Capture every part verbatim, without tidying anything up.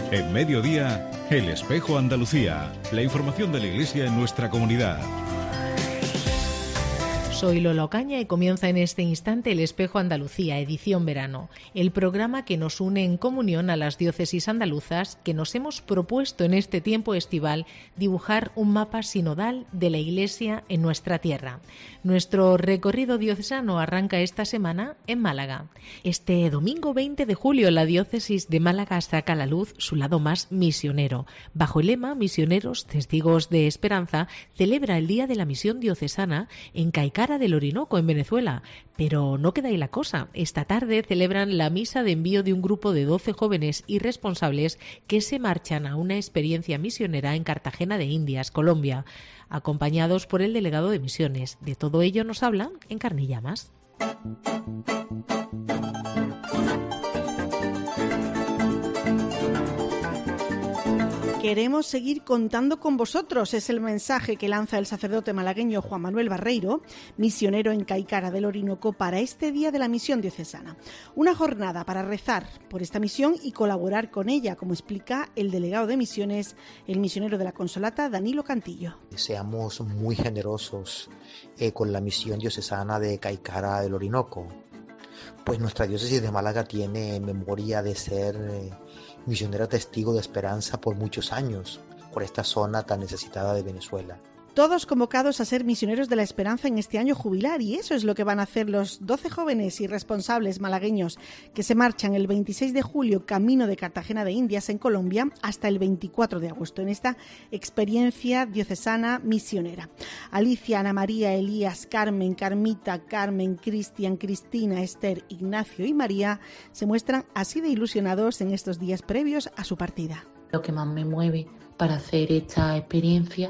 En Mediodía, El Espejo Andalucía. La información de la Iglesia en nuestra comunidad. Soy Lola Ocaña y comienza en este instante El Espejo Andalucía, edición verano, el programa que nos une en comunión a las diócesis andaluzas que nos hemos propuesto en este tiempo estival dibujar un mapa sinodal de la Iglesia en nuestra tierra. Nuestro recorrido diocesano arranca esta semana en Málaga. Este domingo veinte de julio la diócesis de Málaga saca a la luz su lado más misionero. Bajo el lema Misioneros, Testigos de Esperanza, celebra el Día de la Misión Diocesana en Caicara del Orinoco, en Venezuela. Pero no queda ahí la cosa. Esta tarde celebran la misa de envío de un grupo de doce jóvenes irresponsables que se marchan a una experiencia misionera en Cartagena de Indias, Colombia, acompañados por el delegado de misiones. De todo ello nos habla Encarni Llamas. Queremos seguir contando con vosotros, es el mensaje que lanza el sacerdote malagueño Juan Manuel Barreiro, misionero en Caicara del Orinoco, para este Día de la Misión Diocesana. Una jornada para rezar por esta misión y colaborar con ella, como explica el delegado de misiones, el misionero de la Consolata, Danilo Cantillo. Seamos muy generosos eh, con la misión diocesana de Caicara del Orinoco, pues nuestra diócesis de Málaga tiene memoria de ser Eh, misionero testigo de esperanza por muchos años, por esta zona tan necesitada de Venezuela. Todos convocados a ser misioneros de la esperanza en este año jubilar, y eso es lo que van a hacer los doce jóvenes irresponsables malagueños que se marchan el veintiséis de julio camino de Cartagena de Indias en Colombia hasta el veinticuatro de agosto en esta experiencia diocesana misionera. Alicia, Ana María, Elías, Carmen, Carmita, Carmen, Cristian, Cristina, Esther, Ignacio y María se muestran así de ilusionados en estos días previos a su partida. Lo que más me mueve para hacer esta experiencia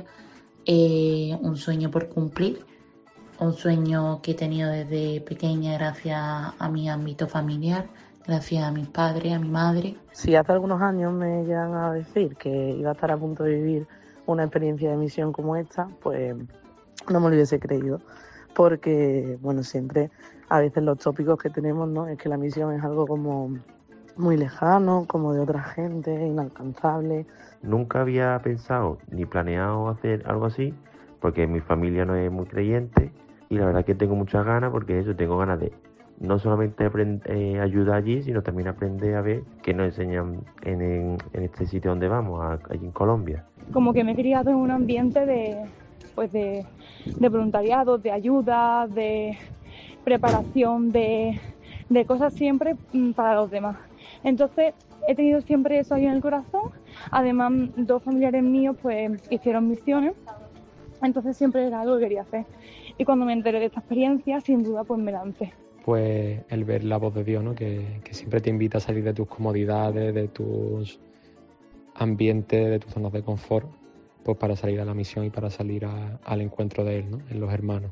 Eh, un sueño por cumplir, un sueño que he tenido desde pequeña gracias a mi ámbito familiar, gracias a mis padres, a mi madre. Si hace algunos años me llegan a decir que iba a estar a punto de vivir una experiencia de misión como esta, pues no me lo hubiese creído, porque bueno, siempre a veces los tópicos que tenemos, ¿no?, es que la misión es algo como muy lejano, como de otra gente, inalcanzable. Nunca había pensado ni planeado hacer algo así, porque mi familia no es muy creyente, y la verdad que tengo muchas ganas, porque eso, tengo ganas de no solamente aprender, eh, ayudar allí, sino también aprender a ver qué nos enseñan en, en, en este sitio donde vamos, a, allí en Colombia. Como que me he criado en un ambiente de, pues de, de voluntariado, de ayuda, de preparación, de, de cosas siempre para los demás. Entonces he tenido siempre eso ahí en el corazón. Además, dos familiares míos pues hicieron misiones, entonces siempre era algo que quería hacer. Y cuando me enteré de esta experiencia, sin duda pues me lancé. Pues el ver la voz de Dios, ¿no?, que, que siempre te invita a salir de tus comodidades, de tus ambientes, de tus zonas de confort, pues para salir a la misión y para salir a, al encuentro de Él, ¿no?, en los hermanos.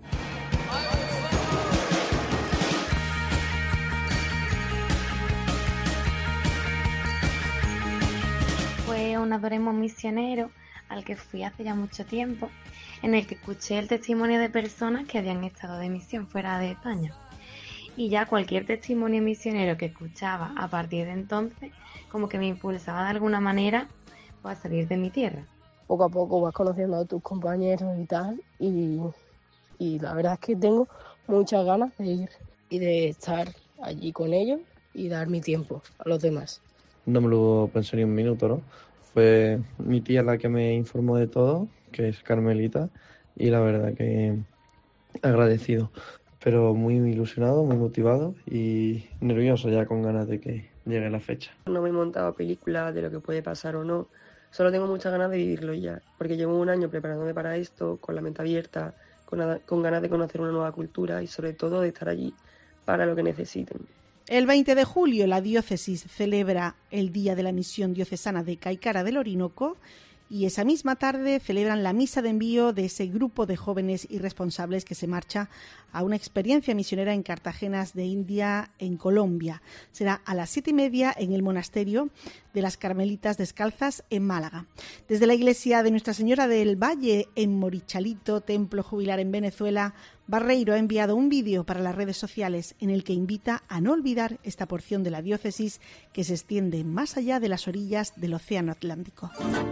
Un Adoremos misionero al que fui hace ya mucho tiempo, en el que escuché el testimonio de personas que habían estado de misión fuera de España, y ya cualquier testimonio misionero que escuchaba a partir de entonces como que me impulsaba de alguna manera pues, a salir de mi tierra. Poco a poco vas conociendo a tus compañeros y tal, y, y la verdad es que tengo muchas ganas de ir y de estar allí con ellos y dar mi tiempo a los demás. No me lo pensé ni un minuto, ¿no? Fue mi tía la que me informó de todo, que es Carmelita, y la verdad que agradecido, pero muy ilusionado, muy motivado y nervioso ya con ganas de que llegue la fecha. No me he montado películas de lo que puede pasar o no, solo tengo muchas ganas de vivirlo ya, porque llevo un año preparándome para esto, con la mente abierta, con, con ganas de conocer una nueva cultura y sobre todo de estar allí para lo que necesiten. El veinte de julio la diócesis celebra el Día de la Misión Diocesana de Caicara del Orinoco Y esa misma tarde celebran la misa de envío de ese grupo de jóvenes irresponsables que se marcha a una experiencia misionera en Cartagena de India, en Colombia. Será a las siete y media en el monasterio de las Carmelitas Descalzas en Málaga. Desde la iglesia de Nuestra Señora del Valle en Morichalito, templo jubilar en Venezuela, Barreiro ha enviado un vídeo para las redes sociales en el que invita a no olvidar esta porción de la diócesis que se extiende más allá de las orillas del Océano Atlántico.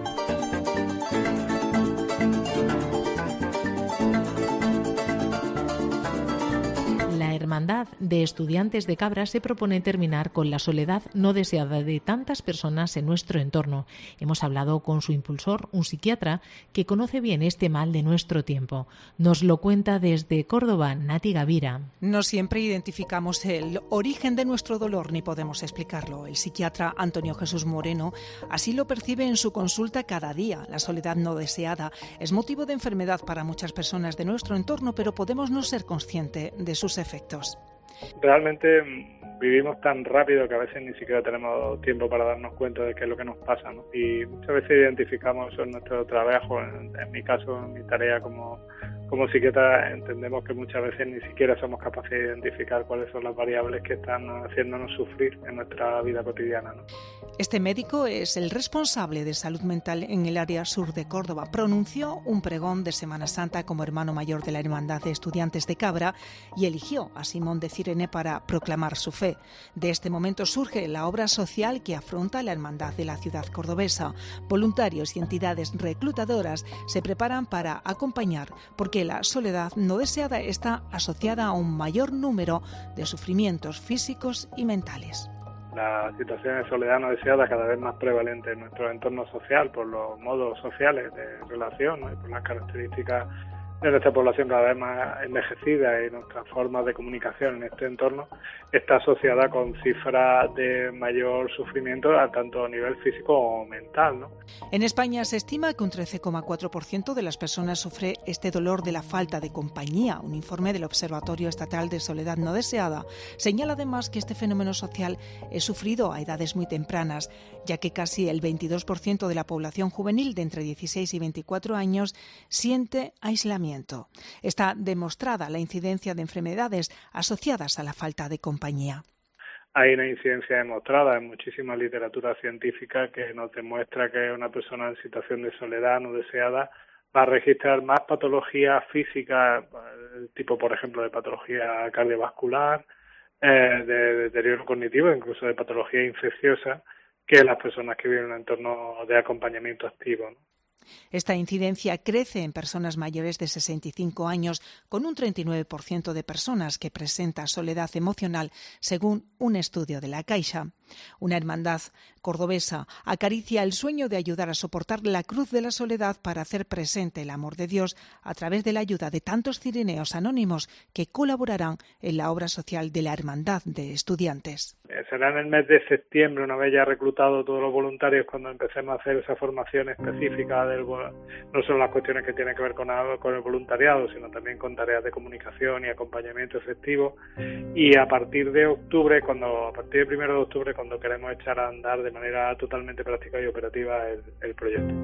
La Hermandad de Estudiantes de Cabra se propone terminar con la soledad no deseada de tantas personas en nuestro entorno. Hemos hablado con su impulsor, un psiquiatra que conoce bien este mal de nuestro tiempo. Nos lo cuenta desde Córdoba, Nati Gavira. No siempre identificamos el origen de nuestro dolor ni podemos explicarlo. El psiquiatra Antonio Jesús Moreno así lo percibe en su consulta cada día. La soledad no deseada es motivo de enfermedad para muchas personas de nuestro entorno, pero podemos no ser conscientes de sus efectos. Realmente vivimos tan rápido que a veces ni siquiera tenemos tiempo para darnos cuenta de qué es lo que nos pasa, ¿no? Y muchas veces identificamos eso en nuestro trabajo, en, en mi caso, en mi tarea como, como psiquiatra, entendemos que muchas veces ni siquiera somos capaces de identificar cuáles son las variables que están haciéndonos sufrir en nuestra vida cotidiana, ¿no? Este médico es el responsable de salud mental en el área sur de Córdoba. Pronunció un pregón de Semana Santa como hermano mayor de la Hermandad de Estudiantes de Cabra y eligió a Simón de Cirene para proclamar su fe. De este momento surge la obra social que afronta la Hermandad de la ciudad cordobesa. Voluntarios y entidades reclutadoras se preparan para acompañar, porque la soledad no deseada está asociada a un mayor número de sufrimientos físicos y mentales. La situación de soledad no deseada cada vez más prevalente en nuestro entorno social por los modos sociales de relación, ¿no? Y por las características de nuestra población cada vez más envejecida y nuestras formas de comunicación en este entorno está asociada con cifras de mayor sufrimiento tanto a nivel físico o mental, ¿no? En España se estima que un trece coma cuatro por ciento de las personas sufre este dolor de la falta de compañía. Un informe del Observatorio Estatal de Soledad No Deseada señala además que este fenómeno social es sufrido a edades muy tempranas, ya que casi el veintidós por ciento de la población juvenil de entre dieciséis y veinticuatro años siente aislamiento. Está demostrada la incidencia de enfermedades asociadas a la falta de compañía. Hay una incidencia demostrada en muchísima literatura científica que nos demuestra que una persona en situación de soledad no deseada va a registrar más patologías físicas, tipo por ejemplo de patología cardiovascular, eh, de deterioro cognitivo, incluso de patología infecciosa, que las personas que viven en un entorno de acompañamiento activo, ¿no? Esta incidencia crece en personas mayores de sesenta y cinco años, con un treinta y nueve por ciento de personas que presenta soledad emocional, según un estudio de la Caixa. Una hermandad cordobesa acaricia el sueño de ayudar a soportar la cruz de la soledad para hacer presente el amor de Dios a través de la ayuda de tantos cireneos anónimos que colaborarán en la obra social de la Hermandad de Estudiantes. Será en el mes de septiembre, una vez ya reclutado todos los voluntarios, cuando empecemos a hacer esa formación específica del, no solo las cuestiones que tienen que ver con, con el voluntariado, sino también con tareas de comunicación y acompañamiento efectivo. Y a partir de octubre, cuando a partir del primero de octubre, cuando queremos echar a andar de manera totalmente práctica y operativa el, el proyecto.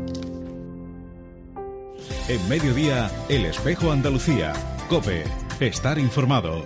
En Mediodía, El Espejo Andalucía. COPE. Estar informado.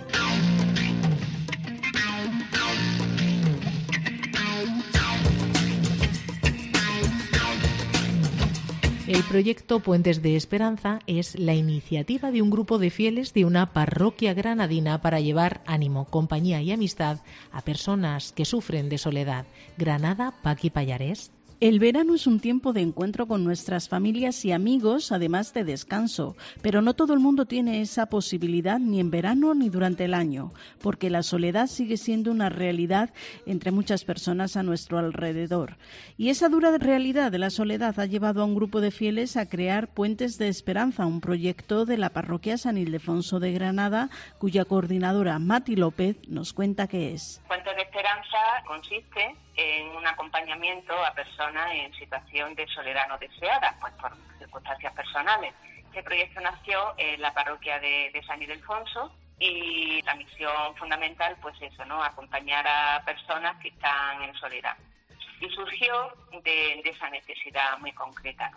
El proyecto Puentes de Esperanza es la iniciativa de un grupo de fieles de una parroquia granadina para llevar ánimo, compañía y amistad a personas que sufren de soledad. Granada, Paqui Pallarés. El verano es un tiempo de encuentro con nuestras familias y amigos, además de descanso, pero no todo el mundo tiene esa posibilidad ni en verano ni durante el año, porque la soledad sigue siendo una realidad entre muchas personas a nuestro alrededor. Y esa dura realidad de la soledad ha llevado a un grupo de fieles a crear Puentes de Esperanza, un proyecto de la parroquia San Ildefonso de Granada, cuya coordinadora Mati López nos cuenta qué es. Puentes de Esperanza consiste en un acompañamiento a personas en situación de soledad no deseada, pues por circunstancias personales. Este proyecto nació en la parroquia de, de San Ildefonso y la misión fundamental, pues eso, ¿no? Acompañar a personas que están en soledad. Y surgió de, de esa necesidad muy concreta, ¿no?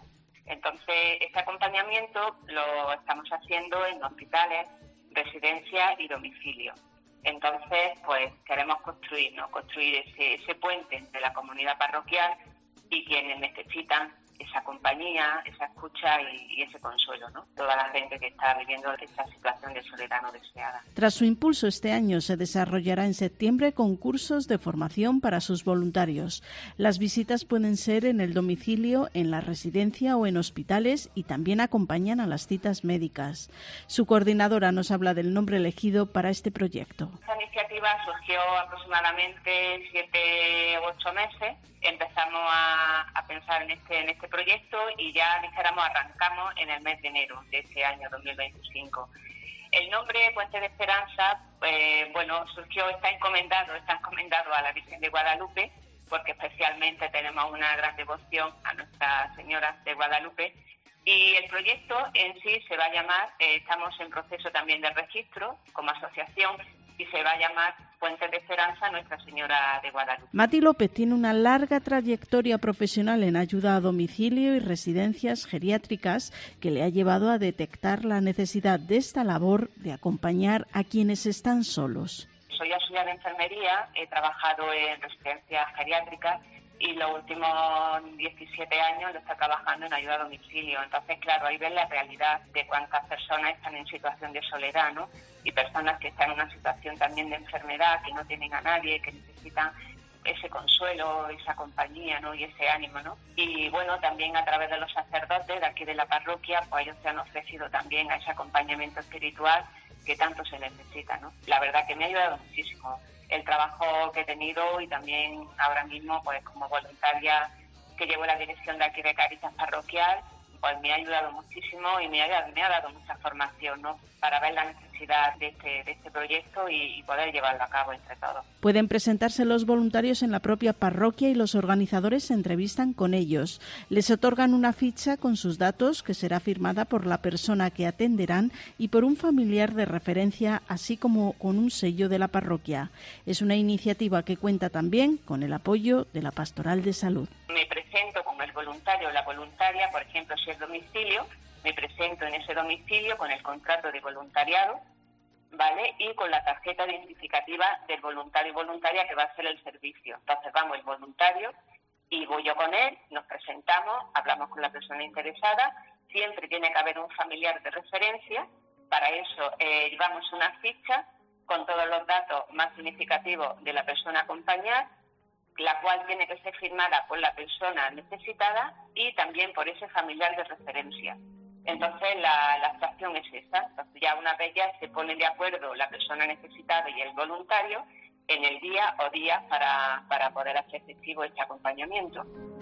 Entonces, este acompañamiento lo estamos haciendo en hospitales, residencias y domicilios. Entonces, pues queremos construir, ¿no? Construir ese, ese puente entre la comunidad parroquial y quienes necesitan esa compañía, esa escucha y, y ese consuelo, ¿no? Toda la gente que está viviendo esta situación de soledad no deseada. Tras su impulso, este año se desarrollará en septiembre concursos de formación para sus voluntarios. Las visitas pueden ser en el domicilio, en la residencia o en hospitales y también acompañan a las citas médicas. Su coordinadora nos habla del nombre elegido para este proyecto. Esta iniciativa surgió aproximadamente siete u ocho meses. Empezamos a, a pensar en este en este proyecto y ya dijéramos arrancamos en el mes de enero de este año dos mil veinticinco. El nombre Puente de Esperanza, eh, bueno, surgió, está encomendado, está encomendado a la Virgen de Guadalupe, porque especialmente tenemos una gran devoción a Nuestra Señora de Guadalupe. Y el proyecto en sí se va a llamar, eh, estamos en proceso también de registro como asociación, y se va a llamar Puente de Esperanza Nuestra Señora de Guadalupe. Mati López tiene una larga trayectoria profesional en ayuda a domicilio y residencias geriátricas que le ha llevado a detectar la necesidad de esta labor de acompañar a quienes están solos. Soy auxiliar de enfermería, he trabajado en residencias geriátricas y los últimos diecisiete años lo está trabajando en ayuda a domicilio. Entonces, claro, ahí ves la realidad de cuántas personas están en situación de soledad, ¿no? Y personas que están en una situación también de enfermedad, que no tienen a nadie, que necesitan ese consuelo, esa compañía, ¿no? Y ese ánimo, ¿no? Y bueno, también a través de los sacerdotes de aquí de la parroquia, pues ellos se han ofrecido también a ese acompañamiento espiritual que tanto se necesita, ¿no? La verdad que me ha ayudado muchísimo el trabajo que he tenido y también ahora mismo, pues como voluntaria que llevo la dirección de aquí de Cáritas Parroquial, pues me ha ayudado muchísimo y me ha, me ha dado mucha formación, ¿no? Para ver la necesidad de este, de este proyecto y, y poder llevarlo a cabo entre todos. Pueden presentarse los voluntarios en la propia parroquia y los organizadores se entrevistan con ellos. Les otorgan una ficha con sus datos que será firmada por la persona que atenderán y por un familiar de referencia, así como con un sello de la parroquia. Es una iniciativa que cuenta también con el apoyo de la Pastoral de Salud. Me presento con el voluntario o la voluntaria, por ejemplo, si es domicilio, me presento en ese domicilio con el contrato de voluntariado, ¿vale? Y con la tarjeta identificativa del voluntario y voluntaria que va a hacer el servicio. Entonces vamos el voluntario y voy yo con él, nos presentamos, hablamos con la persona interesada, siempre tiene que haber un familiar de referencia, para eso eh, llevamos una ficha con todos los datos más significativos de la persona acompañada, la cual tiene que ser firmada por la persona necesitada y también por ese familiar de referencia. Entonces la, la actuación es esa. Entonces ya una vez ya se ponen de acuerdo la persona necesitada y el voluntario en el día o días para, para poder hacer efectivo este acompañamiento.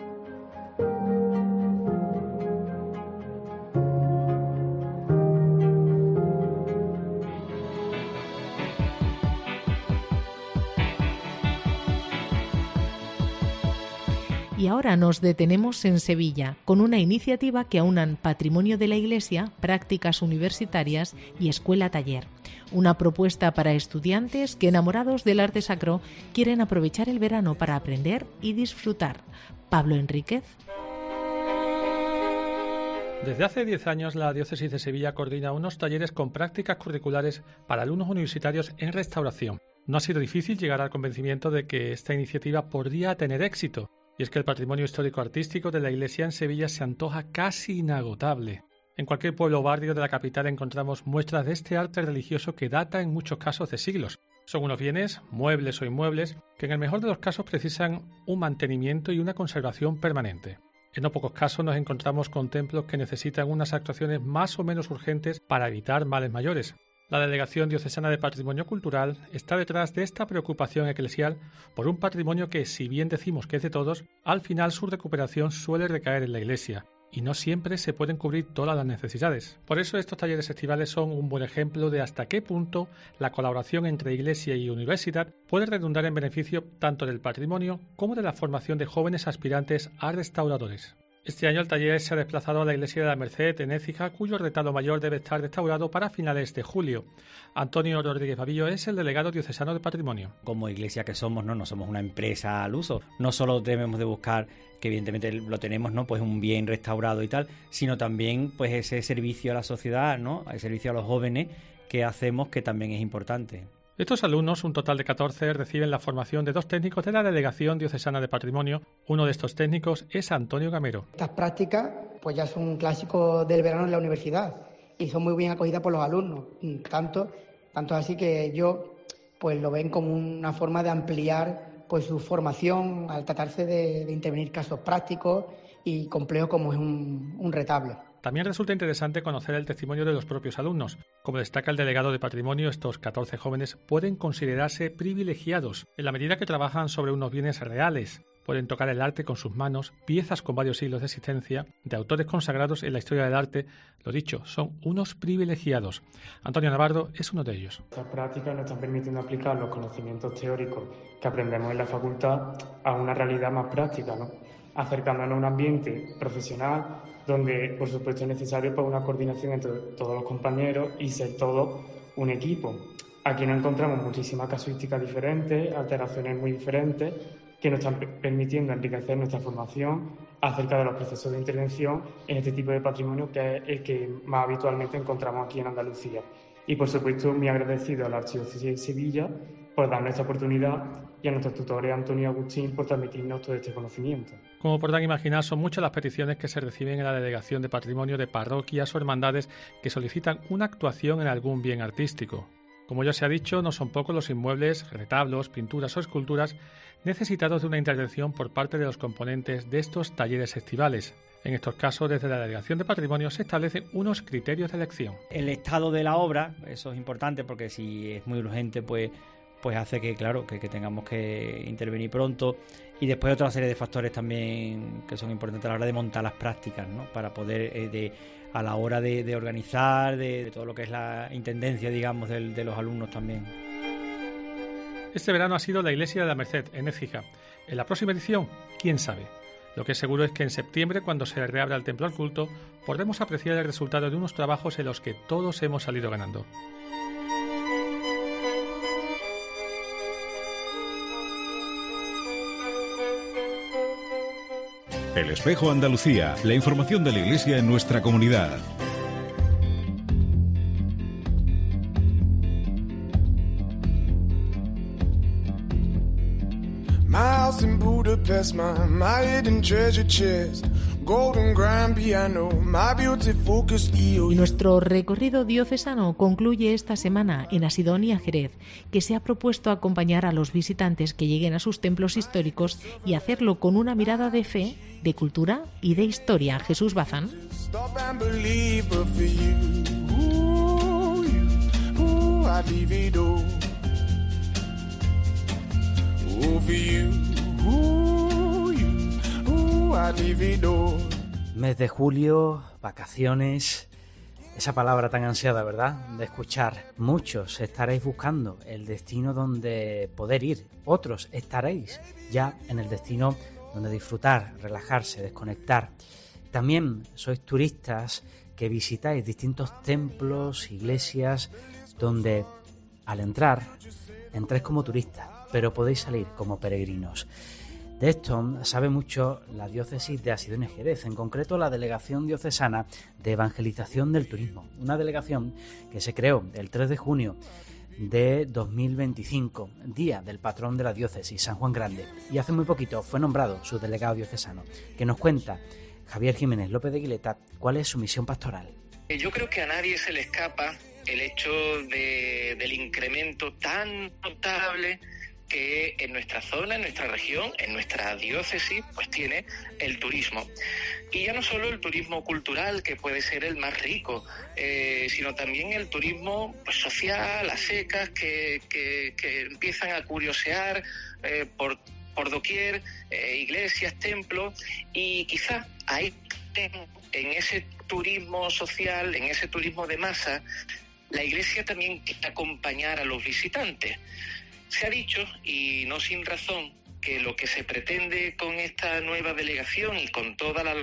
Y ahora nos detenemos en Sevilla, con una iniciativa que aunan patrimonio de la Iglesia, prácticas universitarias y escuela-taller. Una propuesta para estudiantes que, enamorados del arte sacro, quieren aprovechar el verano para aprender y disfrutar. Pablo Enríquez. Desde hace diez años, la Diócesis de Sevilla coordina unos talleres con prácticas curriculares para alumnos universitarios en restauración. No ha sido difícil llegar al convencimiento de que esta iniciativa podría tener éxito. Y es que el patrimonio histórico-artístico de la Iglesia en Sevilla se antoja casi inagotable. En cualquier pueblo o barrio de la capital encontramos muestras de este arte religioso que data en muchos casos de siglos. Son unos bienes, muebles o inmuebles, que en el mejor de los casos precisan un mantenimiento y una conservación permanente. En no pocos casos nos encontramos con templos que necesitan unas actuaciones más o menos urgentes para evitar males mayores. La Delegación Diocesana de Patrimonio Cultural está detrás de esta preocupación eclesial por un patrimonio que, si bien decimos que es de todos, al final su recuperación suele recaer en la Iglesia, y no siempre se pueden cubrir todas las necesidades. Por eso estos talleres estivales son un buen ejemplo de hasta qué punto la colaboración entre Iglesia y universidad puede redundar en beneficio tanto del patrimonio como de la formación de jóvenes aspirantes a restauradores. Este año el taller se ha desplazado a la iglesia de la Merced en Écija, cuyo retablo mayor debe estar restaurado para finales de julio. Antonio Rodríguez Babillo es el delegado diocesano de Patrimonio. Como iglesia que somos, no, no somos una empresa al uso. No solo debemos de buscar, que evidentemente lo tenemos, ¿no?, pues un bien restaurado y tal, sino también pues ese servicio a la sociedad, ¿no?, el servicio a los jóvenes que hacemos, que también es importante. Estos alumnos, un total de catorce, reciben la formación de dos técnicos de la Delegación Diocesana de Patrimonio. Uno de estos técnicos es Antonio Gamero. Estas prácticas pues ya son un clásico del verano en la universidad y son muy bien acogidas por los alumnos. Tanto, tanto así que yo pues lo ven como una forma de ampliar pues su formación al tratarse de, de intervenir casos prácticos y complejos como es un, un retablo. También resulta interesante conocer el testimonio de los propios alumnos. Como destaca el delegado de Patrimonio, estos catorce jóvenes pueden considerarse privilegiados en la medida que trabajan sobre unos bienes reales. Pueden tocar el arte con sus manos, piezas con varios siglos de existencia, de autores consagrados en la historia del arte. Lo dicho, son unos privilegiados. Antonio Navarro es uno de ellos. Estas prácticas nos están permitiendo aplicar los conocimientos teóricos que aprendemos en la facultad a una realidad más práctica, ¿no?, acercándonos a un ambiente profesional donde, por supuesto, es necesario pues, una coordinación entre todos los compañeros y ser todo un equipo. Aquí nos encontramos muchísimas casuísticas diferentes, alteraciones muy diferentes, que nos están permitiendo enriquecer nuestra formación acerca de los procesos de intervención en este tipo de patrimonio, que es el que más habitualmente encontramos aquí en Andalucía. Y, por supuesto, muy agradecido a la Archidiócesis de Sevilla por darnos esta oportunidad y a nuestros tutores Antonio y Agustín por transmitirnos todo este conocimiento. Como podrán imaginar, son muchas las peticiones que se reciben en la Delegación de Patrimonio de parroquias o hermandades que solicitan una actuación en algún bien artístico. Como ya se ha dicho, no son pocos los inmuebles, retablos, pinturas o esculturas necesitados de una intervención por parte de los componentes de estos talleres estivales. En estos casos, desde la Delegación de Patrimonio se establecen unos criterios de elección. El estado de la obra, eso es importante porque si es muy urgente, pues pues hace que, claro, que, que tengamos que intervenir pronto. Y después otra serie de factores también que son importantes a la hora de montar las prácticas, ¿no?, para poder, eh, de, a la hora de, de organizar, de, de todo lo que es la intendencia, digamos, del, de los alumnos también. Este verano ha sido la Iglesia de la Merced, en Écija. En la próxima edición, quién sabe. Lo que es seguro es que en septiembre, cuando se reabra el templo al culto, podremos apreciar el resultado de unos trabajos en los que todos hemos salido ganando. El Espejo Andalucía, la información de la Iglesia en nuestra comunidad. My house in Budapest, my, my hidden treasure chest, golden grand piano, my beauty focused E O U. Y nuestro recorrido diocesano concluye esta semana en Asidonia, Jerez, que se ha propuesto acompañar a los visitantes que lleguen a sus templos históricos y hacerlo con una mirada de fe, de cultura y de historia. Jesús Bazán. Stop and believe, but for you, ooh, you, ooh, I divido. Ooh, for you, ooh, you, ooh, I divido. Mes de julio, vacaciones, esa palabra tan ansiada, ¿verdad?, de escuchar. Muchos estaréis buscando el destino donde poder ir, otros estaréis ya en el destino donde disfrutar, relajarse, desconectar. También sois turistas que visitáis distintos templos, iglesias, donde al entrar, entráis como turistas, pero podéis salir como peregrinos. De esto sabe mucho la diócesis de Asidonia Jerez, en concreto la Delegación Diocesana de Evangelización del Turismo, una delegación que se creó el tres de junio de dos mil veinticinco, día del patrón de la diócesis, San Juan Grande, y hace muy poquito fue nombrado su delegado diocesano, que nos cuenta Javier Jiménez López de Guileta cuál es su misión pastoral. Yo creo que a nadie se le escapa el hecho de, del incremento tan notable que en nuestra zona, en nuestra región, en nuestra diócesis, pues tiene el turismo. Y ya no solo el turismo cultural, que puede ser el más rico, eh, sino también el turismo pues, social, a secas, que, que, que empiezan a curiosear eh, por, por doquier, eh, iglesias, templos, y quizá ahí en ese turismo social, en ese turismo de masa, la Iglesia también quiere acompañar a los visitantes. Se ha dicho, y no sin razón, que lo que se pretende con esta nueva delegación y con toda la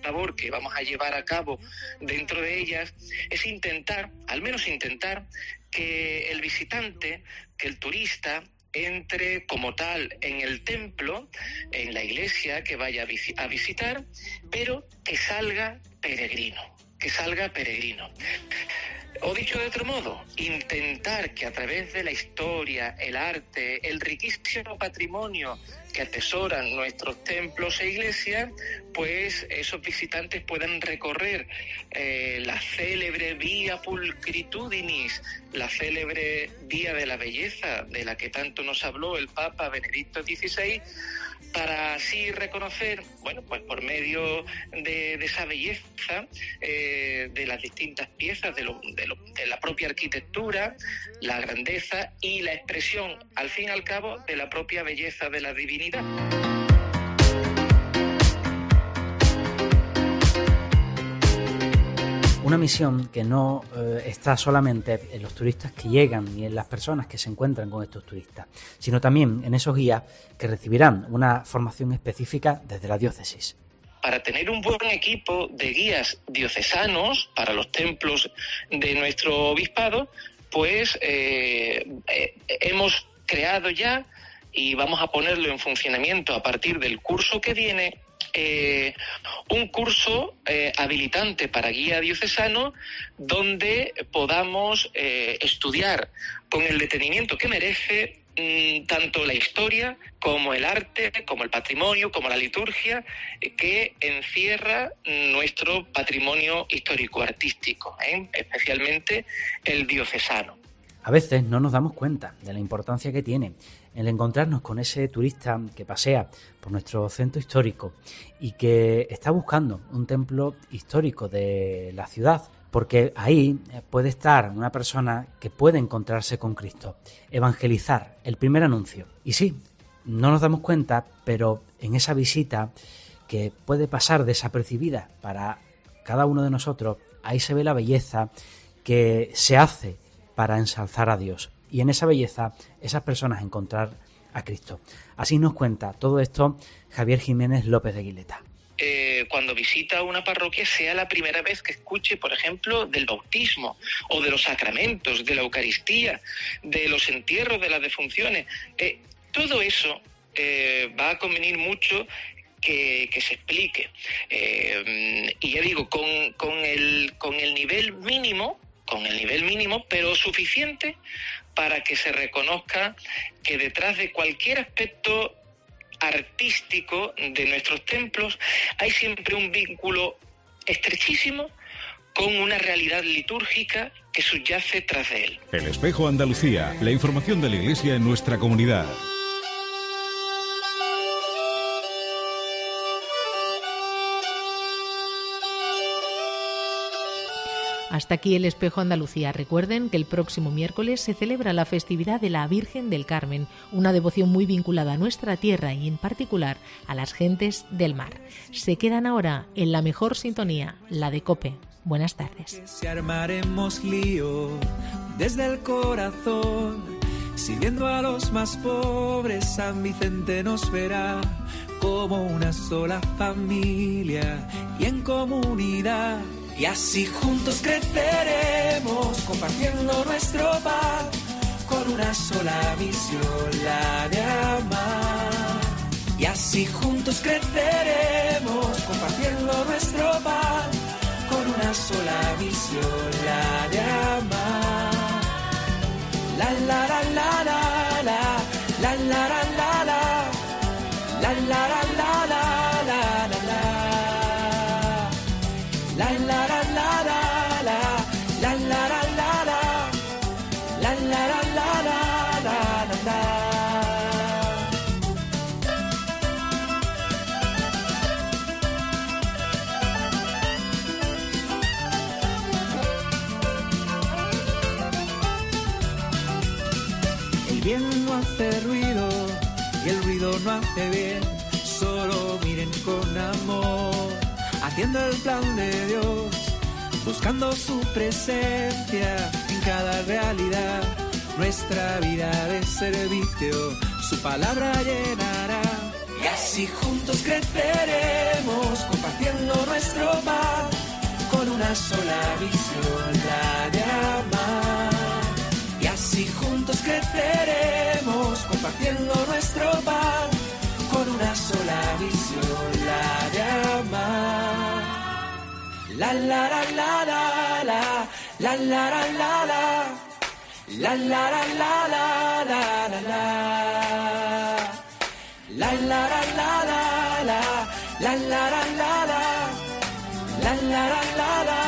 labor que vamos a llevar a cabo dentro de ellas es intentar, al menos intentar, que el visitante, que el turista entre como tal en el templo, en la iglesia que vaya a, vis- a visitar, pero que salga peregrino, que salga peregrino. O dicho de otro modo, intentar que a través de la historia, el arte, el riquísimo patrimonio que atesoran nuestros templos e iglesias, pues esos visitantes puedan recorrer eh, la célebre Vía Pulcritudinis, la célebre Vía de la Belleza, de la que tanto nos habló el Papa Benedicto dieciséis, para así reconocer, bueno, pues por medio de, de esa belleza, eh, de las distintas piezas, de, lo, de, lo, de la propia arquitectura, la grandeza y la expresión, al fin y al cabo, de la propia belleza de la divinidad. Una misión que no eh, está solamente en los turistas que llegan y en las personas que se encuentran con estos turistas, sino también en esos guías que recibirán una formación específica desde la diócesis. Para tener un buen equipo de guías diocesanos para los templos de nuestro obispado, pues eh, eh, hemos creado ya y vamos a ponerlo en funcionamiento a partir del curso que viene, Eh, un curso eh, habilitante para guía diocesano donde podamos eh, estudiar con el detenimiento que merece mmm, tanto la historia como el arte, como el patrimonio, como la liturgia eh, que encierra nuestro patrimonio histórico-artístico, ¿eh? especialmente el diocesano. A veces no nos damos cuenta de la importancia que tiene el encontrarnos con ese turista que pasea por nuestro centro histórico y que está buscando un templo histórico de la ciudad, porque ahí puede estar una persona que puede encontrarse con Cristo, evangelizar, el primer anuncio. Y sí, no nos damos cuenta, pero en esa visita que puede pasar desapercibida para cada uno de nosotros, ahí se ve la belleza que se hace para ensalzar a Dios. Y en esa belleza, esas personas encontrar a Cristo. Así nos cuenta todo esto Javier Jiménez López de Guileta. Eh, cuando visita una parroquia sea la primera vez que escuche, por ejemplo, del bautismo o de los sacramentos, de la Eucaristía, de los entierros, de las defunciones. Eh, todo eso eh, va a convenir mucho que, que se explique. Eh, y ya digo, con, con, el, con el nivel mínimo, con el nivel mínimo, pero suficiente para que se reconozca que detrás de cualquier aspecto artístico de nuestros templos hay siempre un vínculo estrechísimo con una realidad litúrgica que subyace tras de él. El Espejo Andalucía, la información de la Iglesia en nuestra comunidad. Hasta aquí el Espejo Andalucía. Recuerden que el próximo miércoles se celebra la festividad de la Virgen del Carmen, una devoción muy vinculada a nuestra tierra y en particular a las gentes del mar. Se quedan ahora en la mejor sintonía, la de COPE. Buenas tardes. Si armaremos lío desde el corazón, sirviendo a los más pobres, San Vicente nos verá como una sola familia y en comunidad. Y así juntos creceremos, compartiendo nuestro pan, con una sola misión, la de amar. Y así juntos creceremos, compartiendo nuestro pan, con una sola misión, la de amar. La la la la la la, la la la la la, la la la la la la la la. La la la la la la, la la la la la, la la la la la la la. El bien no hace ruido y el ruido no hace bien, solo miren con amor. Haciendo el plan de Dios, buscando su presencia en cada realidad. Nuestra vida de servicio, su palabra llenará. Y así juntos creceremos, compartiendo nuestro una sola visión, la de amar. Y así juntos creceremos, compartiendo nuestro pan, con una sola visión, la de amar. La la la la la la, la la la la la, la la la la la la la la, la la la la la la, la la la la la, la la la la la.